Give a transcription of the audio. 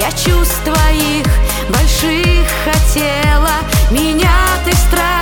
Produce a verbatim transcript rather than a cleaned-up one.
Я чувств твоих больших хотела, меня ты страшила.